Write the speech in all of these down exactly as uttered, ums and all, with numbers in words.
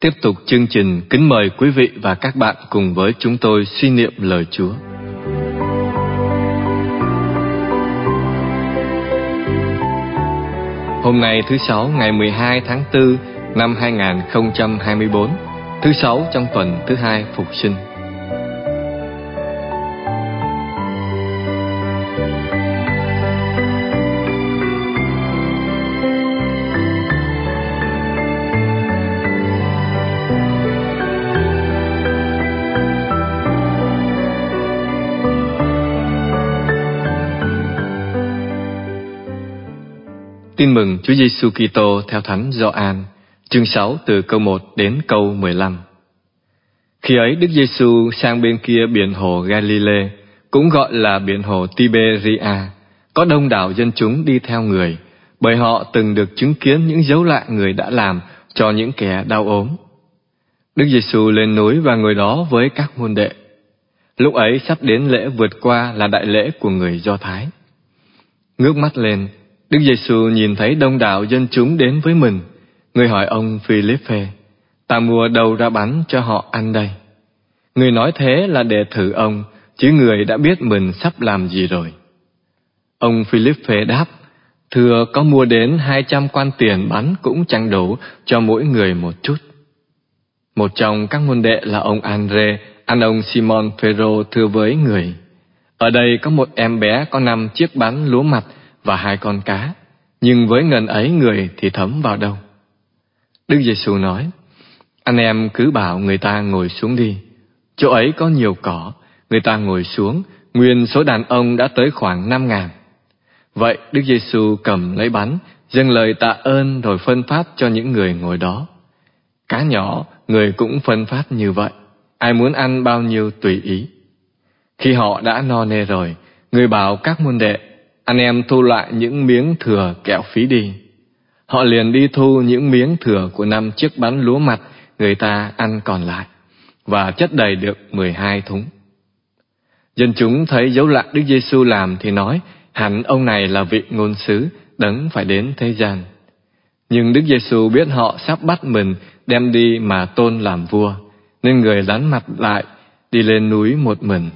Tiếp tục chương trình, kính mời quý vị và các bạn cùng với chúng tôi suy niệm lời Chúa. Hôm nay thứ Sáu ngày mười hai tháng tư năm hai nghìn không trăm hai mươi bốn, thứ Sáu trong tuần thứ hai Phục sinh. Tin mừng Chúa Giêsu Kitô theo Thánh Gioan, chương sáu từ câu một đến câu mười lăm. Khi ấy Đức Giêsu sang bên kia biển hồ Galilee, cũng gọi là biển hồ Tiberia, có đông đảo dân chúng đi theo người, bởi họ từng được chứng kiến những dấu lạ người đã làm cho những kẻ đau ốm. Đức Giêsu lên núi và ngồi đó với các môn đệ. Lúc ấy sắp đến lễ vượt qua là đại lễ của người Do Thái. Ngước mắt lên, Đức Giêsu nhìn thấy đông đảo dân chúng đến với mình, người hỏi ông Phi-líp-phê: "Ta mua đâu ra bánh cho họ ăn đây?" Người nói thế là để thử ông, chứ người đã biết mình sắp làm gì rồi. Ông Phi-líp-phê đáp: "Thưa, có mua đến hai trăm quan tiền bánh cũng chẳng đủ cho mỗi người một chút." Một trong các môn đệ là ông An-rê, anh ông Simon Phêrô, thưa với người: "Ở đây có một em bé có năm chiếc bánh lúa mạch và hai con cá, nhưng với ngần ấy người thì thấm vào đâu?" Đức Giêsu nói: "Anh em cứ bảo người ta ngồi xuống đi." Chỗ ấy có nhiều cỏ, người ta ngồi xuống, nguyên số đàn ông đã tới khoảng năm ngàn. Vậy Đức Giêsu cầm lấy bánh, dâng lời tạ ơn rồi phân phát cho những người ngồi đó. Cá nhỏ, người cũng phân phát như vậy, ai muốn ăn bao nhiêu tùy ý. Khi họ đã no nê rồi, người bảo các môn đệ: "Anh em thu lại những miếng thừa kẻo phí đi." Họ liền đi thu những miếng thừa của năm chiếc bánh lúa mạch người ta ăn còn lại, và chất đầy được mười hai thúng. Dân chúng thấy dấu lạ Đức Giêsu làm thì nói: "Hẳn ông này là vị ngôn sứ đấng phải đến thế gian." Nhưng Đức Giêsu biết họ sắp bắt mình đem đi mà tôn làm vua, nên người lánh mặt lại, đi lên núi một mình.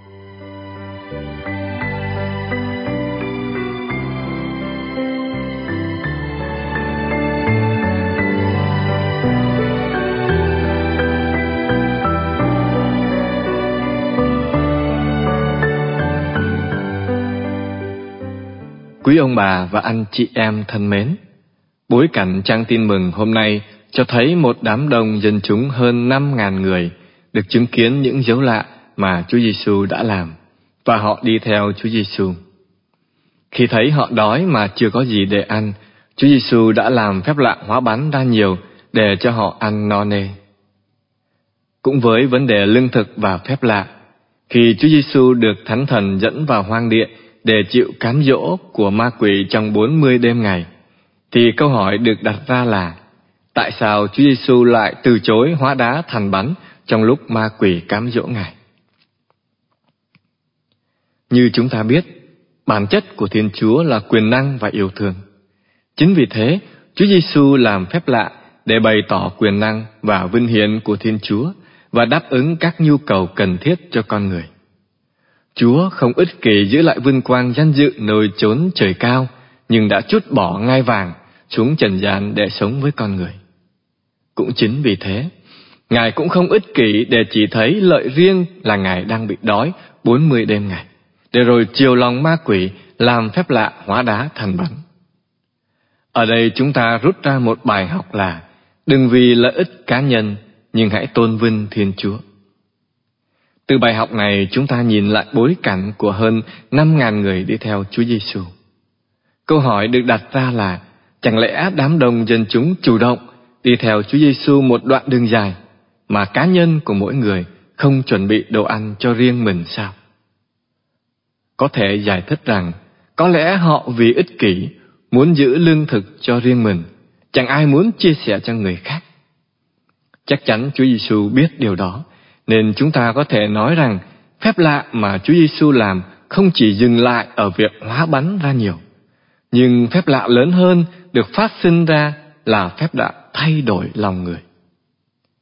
Quý ông bà và anh chị em thân mến, bối cảnh trang tin mừng hôm nay cho thấy một đám đông dân chúng hơn năm ngàn người được chứng kiến những dấu lạ mà Chúa Giêsu đã làm, và họ đi theo Chúa Giêsu. Khi thấy họ đói mà chưa có gì để ăn, Chúa Giêsu đã làm phép lạ hóa bánh ra nhiều để cho họ ăn no nê. Cũng với vấn đề lương thực và phép lạ, khi Chúa Giêsu được Thánh Thần dẫn vào hoang địa để chịu cám dỗ của ma quỷ trong bốn mươi đêm ngày, thì câu hỏi được đặt ra là: tại sao Chúa Giêsu lại từ chối hóa đá thành bánh trong lúc ma quỷ cám dỗ Ngài? Như chúng ta biết, bản chất của Thiên Chúa là quyền năng và yêu thương. Chính vì thế, Chúa Giêsu làm phép lạ để bày tỏ quyền năng và vinh hiển của Thiên Chúa và đáp ứng các nhu cầu cần thiết cho con người. Chúa không ích kỷ giữ lại vinh quang danh dự nơi chốn trời cao, nhưng đã trút bỏ ngai vàng xuống trần gian để sống với con người. Cũng chính vì thế, Ngài cũng không ích kỷ để chỉ thấy lợi riêng là Ngài đang bị đói bốn mươi đêm ngày, để rồi chiều lòng ma quỷ làm phép lạ hóa đá thành bánh. Ở đây chúng ta rút ra một bài học là: đừng vì lợi ích cá nhân, nhưng hãy tôn vinh Thiên Chúa. Từ bài học này chúng ta nhìn lại bối cảnh của hơn năm ngàn người đi theo Chúa Giêsu. Câu hỏi được đặt ra là: chẳng lẽ đám đông dân chúng chủ động đi theo Chúa Giêsu một đoạn đường dài, mà cá nhân của mỗi người không chuẩn bị đồ ăn cho riêng mình sao? Có thể giải thích rằng, có lẽ họ vì ích kỷ, muốn giữ lương thực cho riêng mình, chẳng ai muốn chia sẻ cho người khác. Chắc chắn Chúa Giêsu biết điều đó, nên chúng ta có thể nói rằng phép lạ mà Chúa Giêsu làm không chỉ dừng lại ở việc hóa bánh ra nhiều, nhưng phép lạ lớn hơn được phát sinh ra là phép lạ thay đổi lòng người.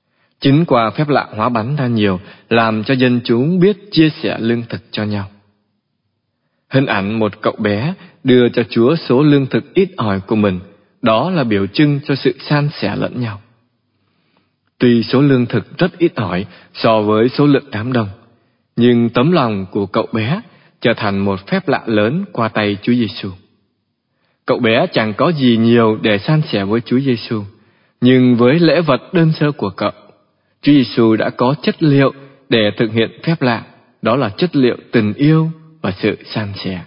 Chính qua phép lạ hóa bánh ra nhiều làm cho dân chúng biết chia sẻ lương thực cho nhau. Hình ảnh một cậu bé đưa cho Chúa số lương thực ít ỏi của mình, đó là biểu trưng cho sự san sẻ lẫn nhau. Tuy số lương thực rất ít ỏi so với số lượng đám đông, nhưng tấm lòng của cậu bé trở thành một phép lạ lớn qua tay Chúa Giêsu. Cậu bé chẳng có gì nhiều để san sẻ với Chúa Giêsu, nhưng với lễ vật đơn sơ của cậu, Chúa Giêsu đã có chất liệu để thực hiện phép lạ, đó là chất liệu tình yêu và sự san sẻ.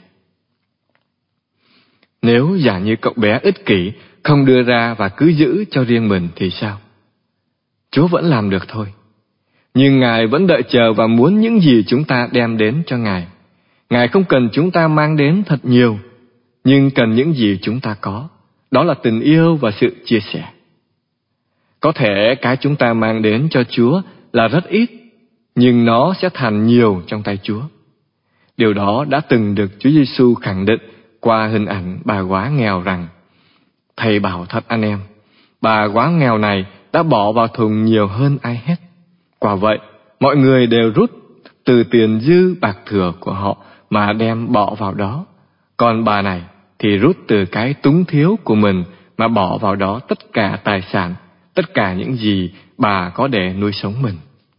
Nếu giả như cậu bé ích kỷ, không đưa ra và cứ giữ cho riêng mình thì sao? Chúa vẫn làm được thôi. Nhưng Ngài vẫn đợi chờ và muốn những gì chúng ta đem đến cho Ngài. Ngài không cần chúng ta mang đến thật nhiều, nhưng cần những gì chúng ta có, đó là tình yêu và sự chia sẻ. Có thể cái chúng ta mang đến cho Chúa là rất ít, nhưng nó sẽ thành nhiều trong tay Chúa. Điều đó đã từng được Chúa Giêsu khẳng định qua hình ảnh bà góa nghèo rằng: Thầy bảo thật anh em, bà góa nghèo này đã bỏ vào thùng nhiều hơn ai hết. Quả vậy, mọi người đều rút từ tiền dư bạc thừa của họ mà đem bỏ vào đó. Còn bà này thì rút từ cái túng thiếu của mình mà bỏ vào đó tất cả tài sản, tất cả những gì bà có để nuôi sống mình.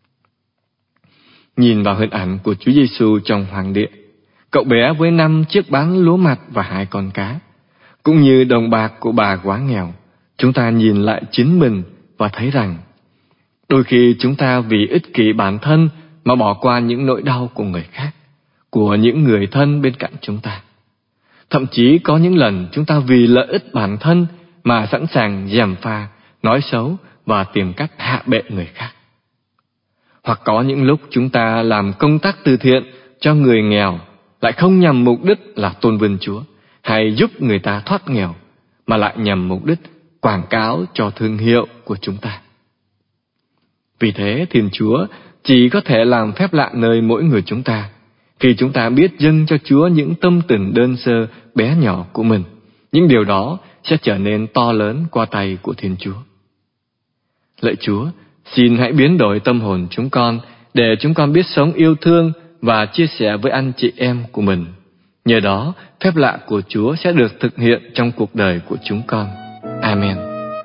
Nhìn vào hình ảnh của Chúa Giêsu trong hoàng địa, cậu bé với năm chiếc bánh lúa mạch và hai con cá, cũng như đồng bạc của bà góa nghèo, chúng ta nhìn lại chính mình và thấy rằng đôi khi chúng ta vì ích kỷ bản thân mà bỏ qua những nỗi đau của người khác, của những người thân bên cạnh chúng ta. Thậm chí có những lần chúng ta vì lợi ích bản thân mà sẵn sàng gièm pha, nói xấu và tìm cách hạ bệ người khác. Hoặc có những lúc chúng ta làm công tác từ thiện cho người nghèo lại không nhằm mục đích là tôn vinh Chúa hay giúp người ta thoát nghèo, mà lại nhằm mục đích quảng cáo cho thương hiệu của chúng ta. Vì thế Thiên Chúa chỉ có thể làm phép lạ nơi mỗi người chúng ta khi chúng ta biết dâng cho Chúa những tâm tình đơn sơ bé nhỏ của mình. Những điều đó sẽ trở nên to lớn qua tay của Thiên Chúa. Lạy Chúa, xin hãy biến đổi tâm hồn chúng con để chúng con biết sống yêu thương và chia sẻ với anh chị em của mình. Nhờ đó, phép lạ của Chúa sẽ được thực hiện trong cuộc đời của chúng con. Amen.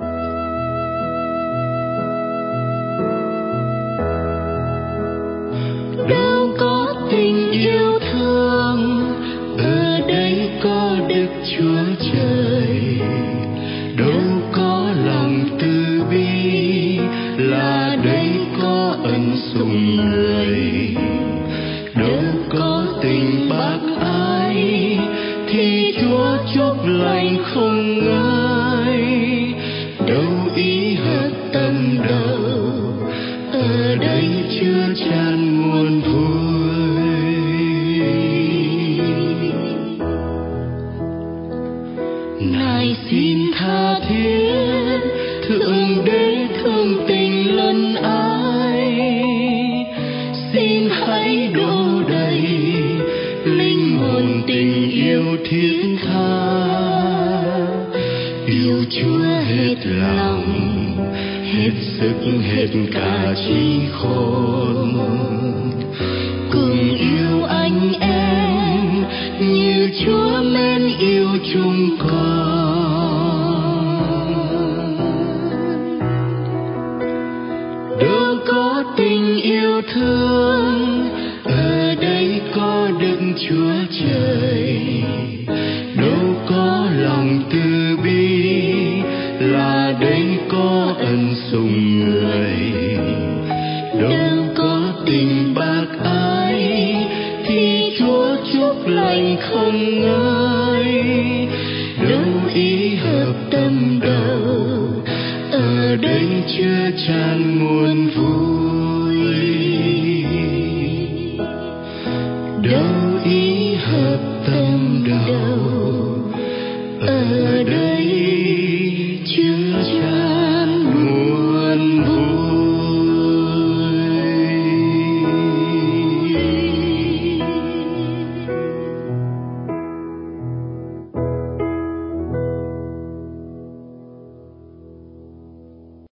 Đâu có tình yêu thương, ở đây có Đức Chúa Trời. Đâu có lòng từ bi, là đây có ân sủng người. Đâu có tình bác ái, thì Chúa chúc lành không ngơi. Đâu ý hợp tâm đầu, ở đây chưa tràn nguồn vui. Ngài xin tha thiết, thượng đế thương tình lân ái. Xin hãy đổ đầy linh hồn tình yêu thiết tha. Yêu Chúa hết lòng, hết sức hết cả trí khôn. Cùng yêu anh em như Chúa mến yêu chúng con. Đâu có tình yêu thương, ở đây có Đức Chúa Trời. Đâu có lòng từ bi, là đây có ân sủng người. Đâu có tình bác ái, thì Chúa chúc lành không ngơi. Đâu ý hợp tâm đầu, ở đây chưa tràn nguồn vui.